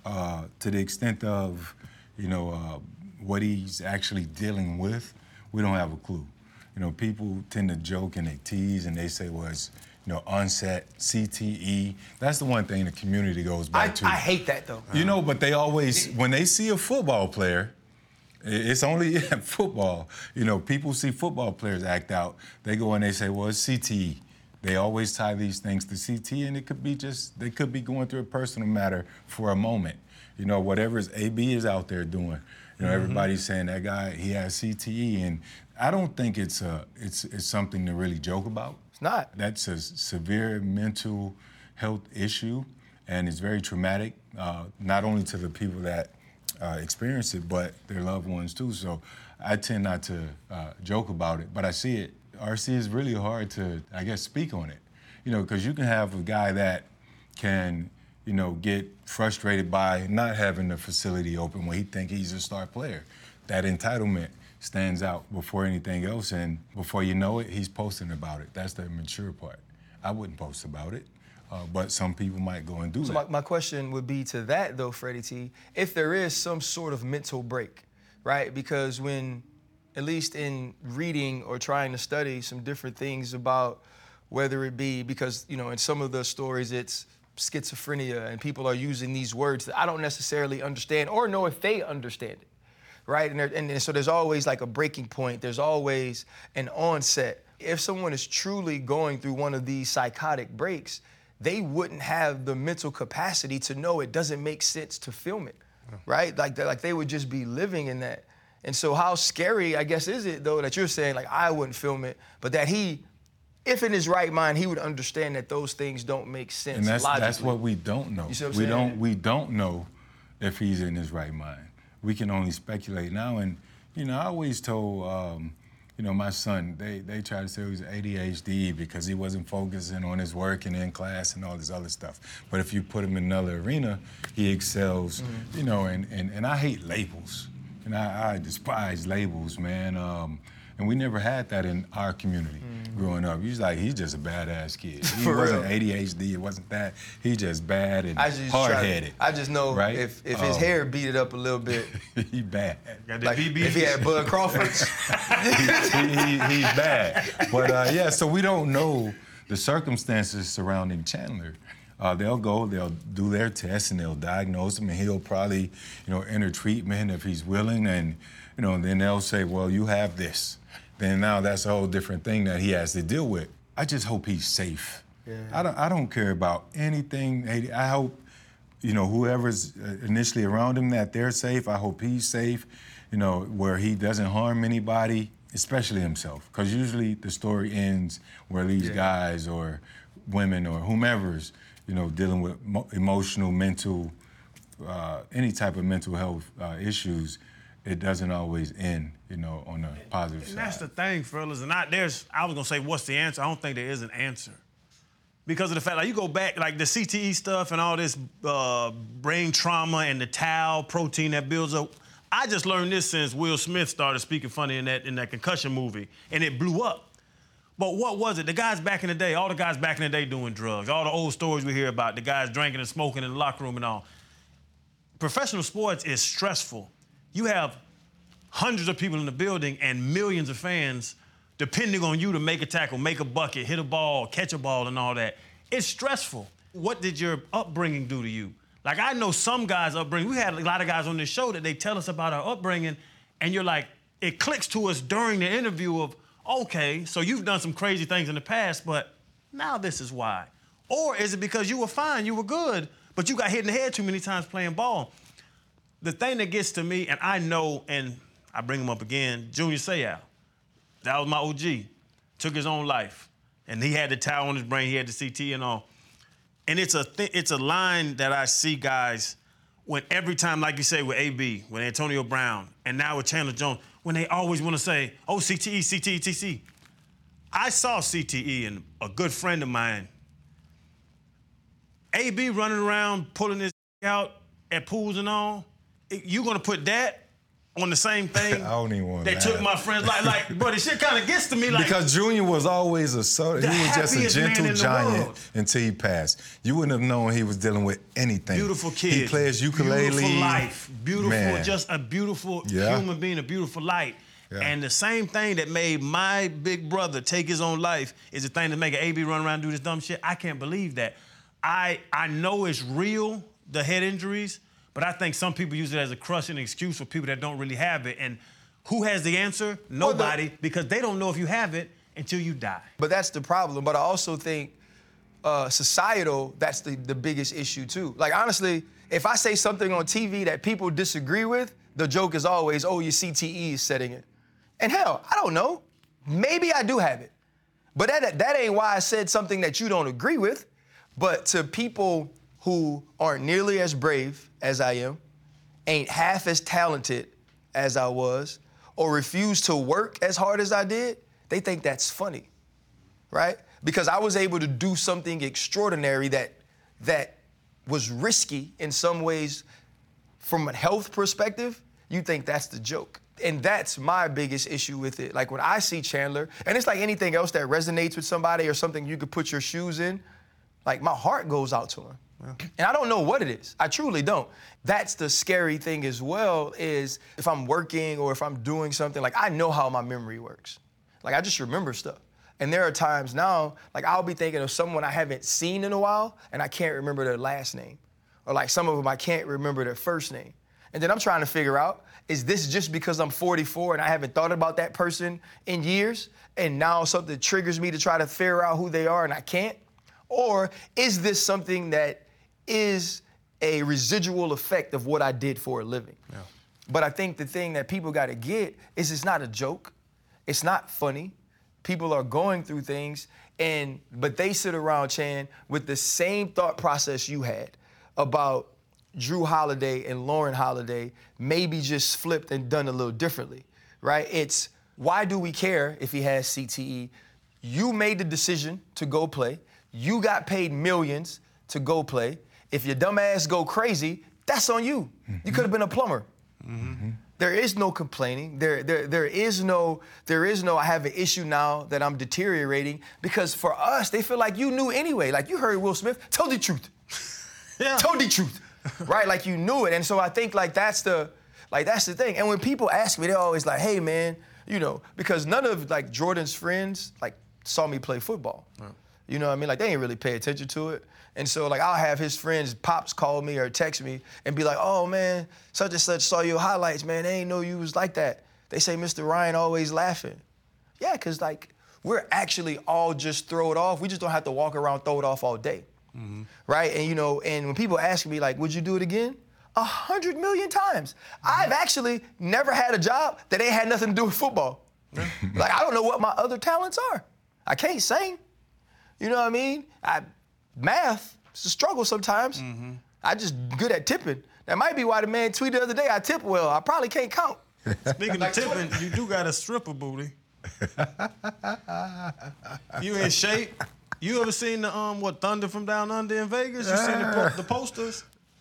uh, to the extent of, you know, uh, what he's actually dealing with, we don't have a clue. You know, people tend to joke and they tease and they say, well, it's, you know, onset, C T E. That's the one thing the community goes back I, to. I hate that, though. You know, but they always, when they see a football player, it's only in football. You know, people see football players act out. They go and they say, well, it's C T E. They always tie these things to C T E, and it could be just, they could be going through a personal matter for a moment. You know, whatever A B is out there doing. You know, mm-hmm. everybody's saying that guy, he has C T E, and I don't think it's a, it's, it's something to really joke about. It's not. That's a severe mental health issue, and it's very traumatic, uh, not only to the people that uh, experience it, but their loved ones too. So I tend not to uh, joke about it, but I see it. R C is really hard to, I guess, speak on it. You know, because you can have a guy that can, you know, get frustrated by not having the facility open when he think he's a star player. That entitlement stands out before anything else, and before you know it, he's posting about it. That's the mature part. I wouldn't post about it, uh, but some people might go and do so that. My, my question would be to that, though, Freddie T, if there is some sort of mental break, right? Because when, at least in reading or trying to study some different things about whether it be, because, you know, in some of the stories it's schizophrenia and people are using these words that I don't necessarily understand or know if they understand it. Right, and, there, and, and so there's always like a breaking point. There's always an onset. If someone is truly going through one of these psychotic breaks, they wouldn't have the mental capacity to know it doesn't make sense to film it, right? Like, like they would just be living in that. And so how scary, I guess, is it, though, that you're saying, like, I wouldn't film it, but that he, if in his right mind, he would understand that those things don't make sense and that's, logically. that's what we don't know. You see what I'm we saying? don't we don't know if he's in his right mind. We can only speculate now. And, you know, I always told, um, you know, my son, they, they try to say he was A D H D because he wasn't focusing on his work and in class and all this other stuff. But if you put him in another arena, he excels, mm-hmm. you know, and, and, and I hate labels. And I, I despise labels, man. Um, and we never had that in our community mm-hmm. growing up. He's like, he's just a badass kid. He For wasn't real. A D H D, it wasn't that. He's just bad and I just hard-headed. Try, I just know right? if, if his um, hair beat it up a little bit. he bad. Like, if he had Bud Crawford's. he, he, he's bad. But uh, yeah, so we don't know the circumstances surrounding Chandler. Uh, they'll go, they'll do their tests, and they'll diagnose him, and he'll probably, you know, enter treatment if he's willing, and, you know, then they'll say, well, you have this. Then now that's a whole different thing that he has to deal with. I just hope he's safe. Yeah. I don't, I don't care about anything. I hope, you know, whoever's initially around him, that they're safe. I hope he's safe, you know, where he doesn't harm anybody, especially himself. Because usually the story ends where these yeah. guys or women or whomever's, you know, dealing with mo- emotional, mental, uh, any type of mental health uh, issues, it doesn't always end, you know, on a positive and side. That's the thing, fellas. And I, there's, I was gonna say, what's the answer? I don't think there is an answer. Because of the fact, like, you go back, like the C T E stuff and all this uh, brain trauma and the tau protein that builds up. I just learned this since Will Smith started speaking funny in that in that concussion movie, and it blew up. But what was it? The guys back in the day, all the guys back in the day doing drugs, all the old stories we hear about, the guys drinking and smoking in the locker room and all. Professional sports is stressful. You have hundreds of people in the building and millions of fans depending on you to make a tackle, make a bucket, hit a ball, catch a ball, and all that. It's stressful. What did your upbringing do to you? Like, I know some guys' upbringing, we had a lot of guys on this show that they tell us about our upbringing, and you're like, it clicks to us during the interview of, okay, so you've done some crazy things in the past, but now this is why. Or is it because you were fine, you were good, but you got hit in the head too many times playing ball? The thing that gets to me, and I know, and I bring him up again, Junior Seau. That was my O G. Took his own life. And he had the towel on his brain, he had the C T and all. And it's a th- it's a line that I see guys, when every time, like you say, with A B, with Antonio Brown, and now with Chandler Jones, when they always want to say, oh, C T E, C T E, C T E. I saw C T E, and a good friend of mine, A B running around, pulling his out at pools and all, you gonna put that on the same thing. I don't even want They to took laugh. my friends like, like, bro, the shit kind of gets to me like. Because Junior was always a so The he was just a happiest man gentle in the giant world. until he passed. You wouldn't have known he was dealing with anything. Beautiful kid. He plays ukulele. Beautiful life. Beautiful, Man. just a beautiful Yeah. human being, a beautiful light. Yeah. And the same thing that made my big brother take his own life is the thing that make an A B run around and do this dumb shit. I can't believe that. I I know it's real, the head injuries, but I think some people use it as a crushing excuse for people that don't really have it. And who has the answer? Nobody, because they don't know if you have it until you die. But that's the problem. But I also think uh, societal, that's the, the biggest issue too. Like honestly, if I say something on T V that people disagree with, the joke is always, oh, your C T E is setting it. And hell, I don't know. Maybe I do have it. But that, that ain't why I said something that you don't agree with. But to people who aren't nearly as brave as I am, ain't half as talented as I was, or refuse to work as hard as I did, they think that's funny, right? Because I was able to do something extraordinary that, that was risky in some ways from a health perspective. You think that's the joke. And that's my biggest issue with it. Like when I see Chandler, and it's like anything else that resonates with somebody or something you could put your shoes in, like my heart goes out to him. Yeah. And I don't know what it is. I truly don't. That's the scary thing as well, is if I'm working or if I'm doing something, like I know how my memory works. Like I just remember stuff. And there are times now, like I'll be thinking of someone I haven't seen in a while and I can't remember their last name. Or like some of them I can't remember their first name. And then I'm trying to figure out, is this just because I'm forty-four and I haven't thought about that person in years and now something triggers me to try to figure out who they are and I can't? Or is this something that is a residual effect of what I did for a living? Yeah. But I think the thing that people gotta get is it's not a joke. It's not funny. People are going through things, and but they sit around, Chan, with the same thought process you had about Drew Holiday and Lauren Holiday, maybe just flipped and done a little differently, right? It's, why do we care if he has C T E? You made the decision to go play. You got paid millions to go play. If your dumb ass go crazy, that's on you. Mm-hmm. You could have been a plumber. Mm-hmm. There is no complaining. There, there, there is no, there is no, I have an issue now that I'm deteriorating, because for us, they feel like you knew anyway. Like you heard Will Smith, tell the truth. Yeah. Tell the truth. Right, like you knew it. And so I think like that's the, like that's the thing. And when people ask me, they're always like, hey man, you know, because none of like Jordan's friends like saw me play football. Right. You know what I mean? Like they ain't really pay attention to it. And so like I'll have his friends, pops call me or text me and be like, oh man, such and such saw your highlights, man. They ain't know you was like that. They say Mister Ryan always laughing. Yeah, cause like we're actually all just throw it off. We just don't have to walk around, throw it off all day. Mm-hmm. Right? And you know, and when people ask me like, would you do it again? A hundred million times. Mm-hmm. I've actually never had a job that ain't had nothing to do with football. Like I don't know what my other talents are. I can't sing. You know what I mean? I, math, it's a struggle sometimes. Mm-hmm. I just good at tipping. That might be why the man tweeted the other day, I tip well. I probably can't count. Speaking of tipping, you do got a stripper booty. You in shape. You ever seen the um what Thunder from Down Under in Vegas? You seen the, po- the posters?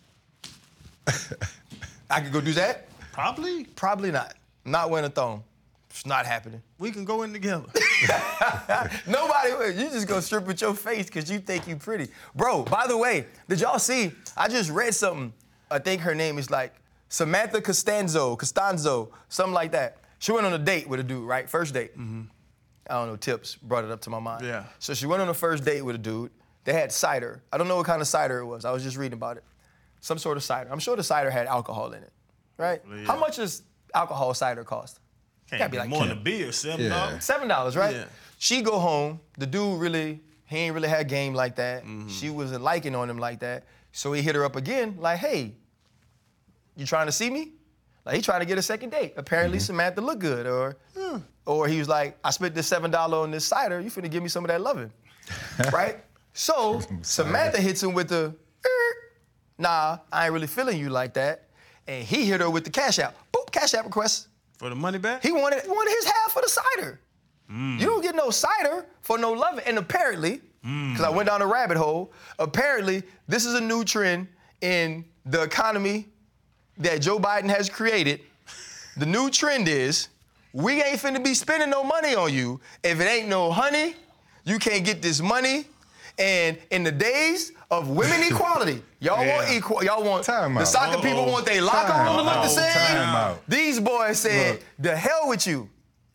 I could go do that? Probably. Probably not. Not wearing a thong. It's not happening. We can go in together. Nobody will. You just go strip with your face because you think you pretty. Bro, by the way, did y'all see? I just read something. I think her name is like Samantha Costanzo, Costanzo, something like that. She went on a date with a dude, right? First date. Mm-hmm. I don't know, Tips brought it up to my mind. Yeah. So she went on a first date with a dude. They had cider. I don't know what kind of cider it was. I was just reading about it. Some sort of cider. I'm sure the cider had alcohol in it, right? Yeah. How much does alcohol cider cost? Can't gotta be like more than a beer, seven dollars. Yeah. Seven dollars, right? Yeah. She go home. The dude really, he ain't really had game like that. Mm-hmm. She wasn't liking on him like that. So he hit her up again, like, hey, you trying to see me? Like he trying to get a second date. Apparently mm-hmm. Samantha looked good, or hmm. or he was like, I spent this seven dollars on this cider. You finna give me some of that loving, right? So Samantha hits him with the, er, nah, I ain't really feeling you like that. And he hit her with the cash app. Boop, cash app request. For the money back? He wanted, he wanted his half for the cider. Mm. You don't get no cider for no loving. And apparently, because mm. I went down a rabbit hole, apparently this is a new trend in the economy that Joe Biden has created, the new trend is we ain't finna be spending no money on you if it ain't no honey. You can't get this money. And in the days of women equality, y'all Yeah. want equal. Y'all want Time the out. soccer people Uh-oh. want their locker Time room to look the out. same. Time out. These boys said, Look. "The hell with you.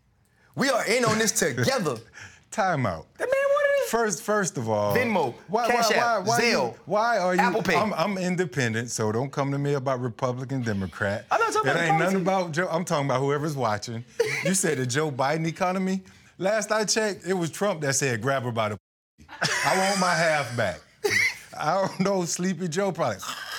We are in on this together." Time out. That man wanted it. First, first of all, Venmo, why, Cash why, App, why, why, Zelle, you, why are you? Apple Pay. I'm, I'm independent, so don't come to me about Republican, Democrat. I'm not talking it about ain't nothing policy. about Joe. I'm talking about whoever's watching. You said the Joe Biden economy. Last I checked, it was Trump that said, "Grab her by the." I want my half back. I don't know, Sleepy Joe probably.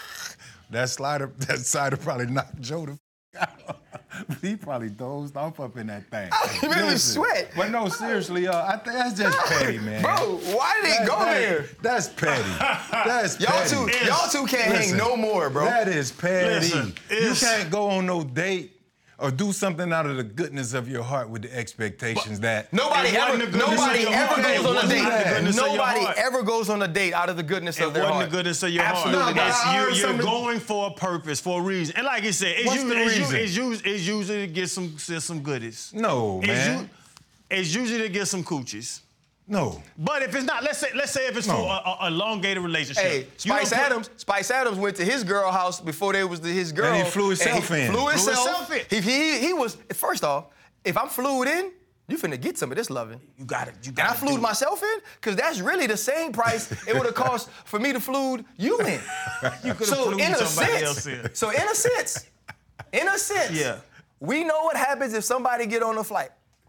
That slider, that cider probably knocked Joe the out. He probably dozed off up in that thing. You made me Listen, sweat. But no, seriously, uh, I think that's just petty, man. Bro, why did he That- go that- there? That's petty. That's Y'all petty. two, Is- y'all two can't Listen, hang no more, bro. That is petty. Listen, you is- can't go on no date or do something out of the goodness of your heart with the expectations that Nobody It ever, wasn't the goodness nobody of your ever heart. It goes on a wasn't date. the goodness of your Nobody heart. ever goes on a date out of the goodness It of their wasn't heart. the goodness of your Absolutely heart. not. It's, I heard you're you're something- going for a purpose, for a reason. And like you said, it's, What's usually, the it's, reason? usually, it's, usually, it's usually to get some, some goodies. no, It's, man. u- it's usually to get some coochies. No. But if it's not, let's say, let's say if it's No. for a, a elongated relationship. Hey, You Spice don't put- Adams. Spice Adams went to his girl house before they was the, his girl. And he flew himself he in. Flew Flew himself. himself in. He, he, he was first off. If I'm flued in, you finna get some of this loving. You got it. You And got I flued myself in, because that's really the same price it would have cost for me to flued you in. You could have So flew in a somebody else sense, in. so in a sense, in a sense, Yeah. we know what happens if somebody get on a flight.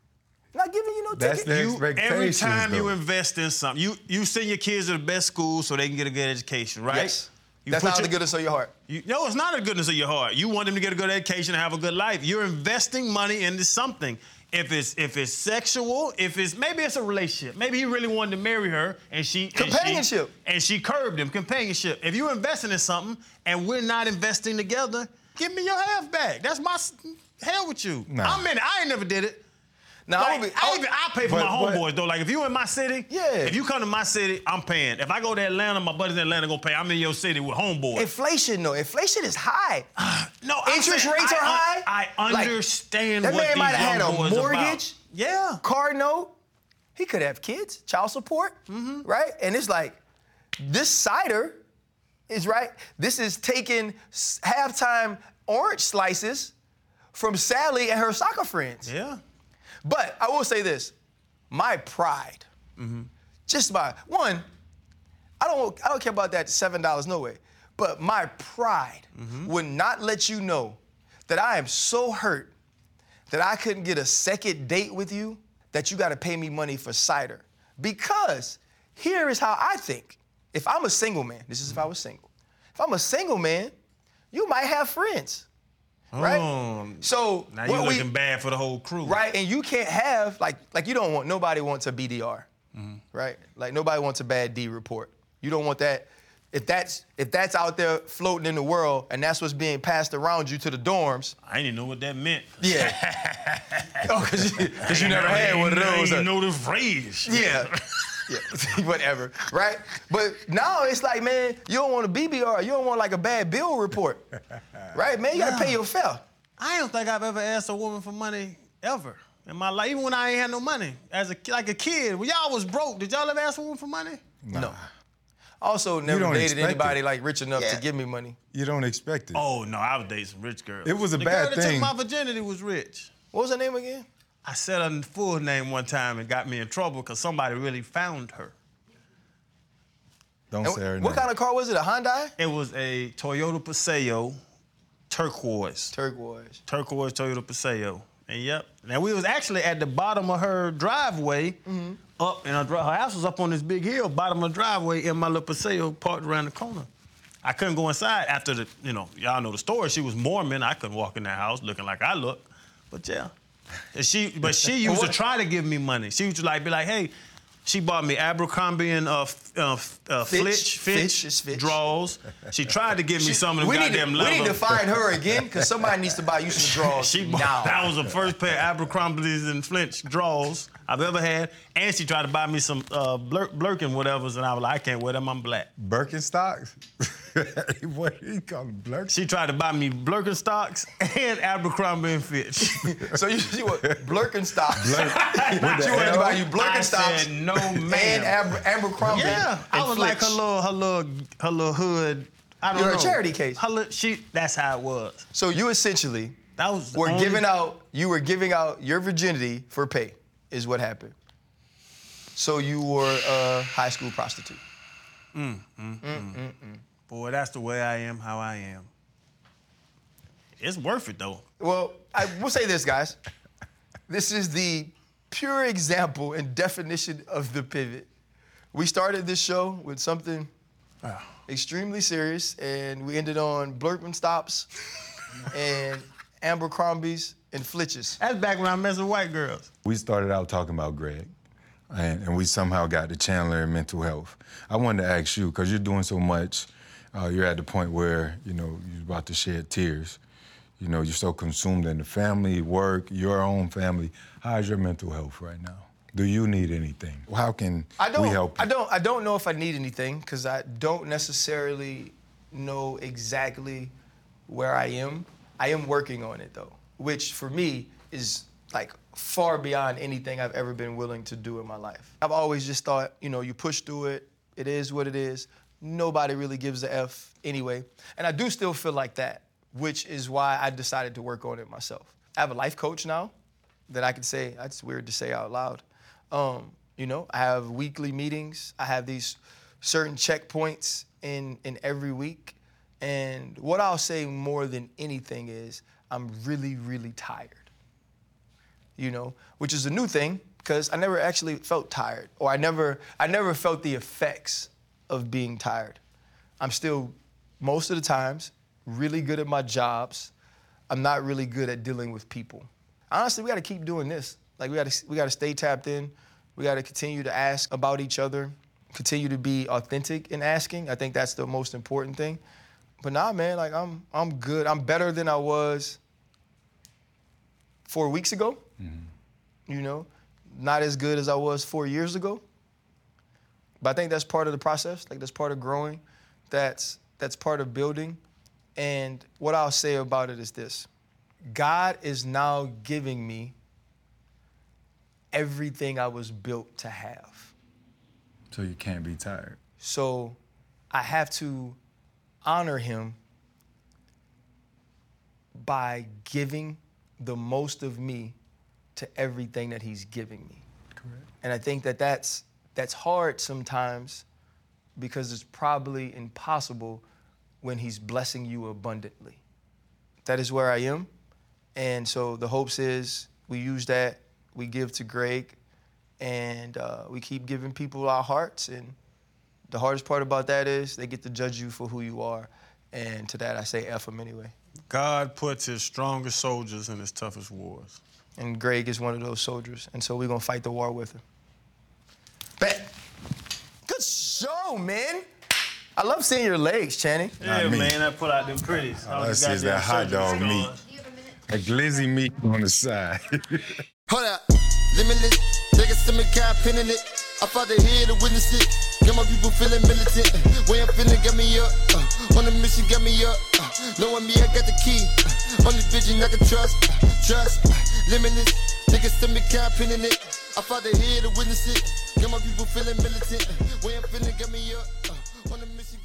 Not giving you no That's ticket. the You, every expectations, time you though. invest in something, you you send your kids to the best school so they can get a good education, right? Yes. You That's put not your- the goodness of your heart. You, no, it's not the goodness of your heart. You want them to get a good education and have a good life. You're investing money into something. If it's if it's sexual, if it's maybe it's a relationship. Maybe he really wanted to marry her and she and she- Companionship. and she, curbed him. Companionship. If you're investing in something and we're not investing together, give me your half back. That's my s- hell with you. Nah. I'm in it. I ain't never did it. Now, Like, I'm gonna be- I even I pay for But- my but- homeboys though. Like if you in my city, Yeah. If you come to my city, I'm paying. If I go to Atlanta, my buddies in Atlanta gonna pay. I'm in your city with homeboys. inflation, though. Inflation is high. No, I'm Interest saying, rates are I, high? I, I Like, understand that what man these might have young had a boys about. mortgage. Yeah. Car note. He could have kids, child support, Mm-hmm. right? And it's like, this cider is right. This is taking s- halftime orange slices from Sally and her soccer friends. Yeah. But I will say this, my pride, just my one, I don't I don't care about that seven dollars, no way. But my pride would not let you know that I am so hurt that I couldn't get a second date with you that you gotta pay me money for cider. Because here is how I think. If I'm a single man, this is if I was single. If I'm a single man, you might have friends. Right? Oh, So now what you're we- looking bad for the whole crew. Right, and you can't have like like you don't want nobody wants a B D R, right? Like nobody wants a bad D report. You don't want that. If that's if that's out there floating in the world and that's what's being passed around you to the dorms, I didn't even know what that meant. yeah. oh, because you, 'cause you never had one of I those. didn't uh, know the phrase. Yeah. Yeah, whatever, right? But now it's like, man, you don't want a B B R. You don't want like a bad bill report, right? Man, you gotta pay your fare. I don't think I've ever asked a woman for money ever in my life, even when I ain't had no money. As a like a kid, when y'all was broke, did y'all ever ask a woman for money? No. Also, never don't dated expect anybody it. like rich enough Yeah. to give me money. You don't expect it. Oh no, I was dating some rich girls. It was a the bad girl that thing. took my virginity was rich. What was her name again? I said her full name one time and got me in trouble because somebody really found her. Don't And say her what name. kind of car was it? A Hyundai? It was a Toyota Paseo, turquoise. Turquoise. turquoise Toyota Paseo. And yep. Now we was actually at the bottom of her driveway, Mm-hmm. up, and her, dri- her house was up on this big hill, bottom of the driveway, in my little Paseo parked around the corner. I couldn't go inside after the, you know, y'all know the story. She was Mormon. I couldn't walk in that house looking like I look. But yeah. And she, but she used to what- try to give me money. She used to like be like, hey, She bought me Abercrombie and uh, uh, uh, Fitch. Flitch, Fitch, Fitch is Fitch. draws. She tried to give me She- some of them we need goddamn to, leather. We need to find her again, because somebody needs to buy you some draws She bought, now. That was the first pair of Abercrombie's and Flitch draws I've ever had. And she tried to buy me some uh, Blur- Blurkin whatevers, and I was like, I can't wear them, I'm black. Birkenstocks? What do you call them? Blurk? She tried to buy me Blurkenstocks and Abercrombie and Fitch. So you see what? Blurkenstocks. With the She wanted to L? buy you I Blurkenstocks said, no, and ma'am. Aber- Abercrombie. Yeah, I and was like her Flitch. little, her little, her little hood. I don't You're know. a charity case. Her li- she, that's how it was. So you essentially That was the were only- giving out. You were giving out your virginity for pay, is what happened. So you were a high school prostitute. Boy, that's the way I am, how I am. It's worth it though. Well, I will say this, guys. This is the pure example and definition of the pivot. We started this show with something extremely serious, and we ended on Blurpin Stops and Abercrombies and Flitches. That's back when I messed with white girls. We started out talking about Greg, and, and we somehow got to Chandler and mental health. I wanted to ask you, because you're doing so much, uh, you're at the point where, you know, you're about to shed tears. You know, you're so consumed in the family, work, your own family. How's your mental health right now? Do you need anything? How can I don't, we help you? I don't. I don't know if I need anything, because I don't necessarily know exactly where I am. I am working on it though, which for me is like far beyond anything I've ever been willing to do in my life. I've always just thought, you know, you push through it. It is what it is. Nobody really gives a F anyway, and I do still feel like that, which is why I decided to work on it myself. I have a life coach now that I can say. That's weird to say out loud. Um, you know, I have weekly meetings. I have these certain checkpoints in, in every week. And what I'll say more than anything is I'm really, really tired. You know, which is a new thing, because I never actually felt tired, or I never, I never felt the effects of being tired. I'm still, most of the times, really good at my jobs. I'm not really good at dealing with people. Honestly, we gotta keep doing this. Like, we gotta, we gotta stay tapped in. We gotta continue to ask about each other, continue to be authentic in asking. I think that's the most important thing. But nah, man, like, I'm, I'm good. I'm better than I was four weeks ago. Mm-hmm. You know, not as good as I was four years ago. But I think that's part of the process. Like, that's part of growing. That's, that's part of building. And what I'll say about it is this. God is now giving me everything I was built to have. So you can't be tired. So I have to honor him by giving the most of me to everything that he's giving me. Correct. And I think that that's, that's hard sometimes, because it's probably impossible when he's blessing you abundantly. That is where I am. And so the hopes is we use that, we give to Greg, and uh, we keep giving people our hearts. And the hardest part about that is they get to judge you for who you are. And to that I say F them anyway. God puts his strongest soldiers in his toughest wars. And Greg is one of those soldiers. And so we're gonna fight the war with him. Bet. Good show, man. I love seeing your legs, Channing. Yeah, me. man, I put out them pretties. All I see is that hot dog meat. Like glizzy meat on the side. Hold up, limitless. Niggas to me, can't pinning it. I fought to hear to witness it. Got my people feeling militant. Way I'm feeling, got me up. Uh, on the mission, got me up. Uh, knowing me, I got the key. Uh, only vision I can trust. Uh, trust. Uh, limitless. Niggas to me, can't pinning it. I fought to hear to witness it. Got my people feeling militant. Way I'm feeling, got me up. Uh, on the mission.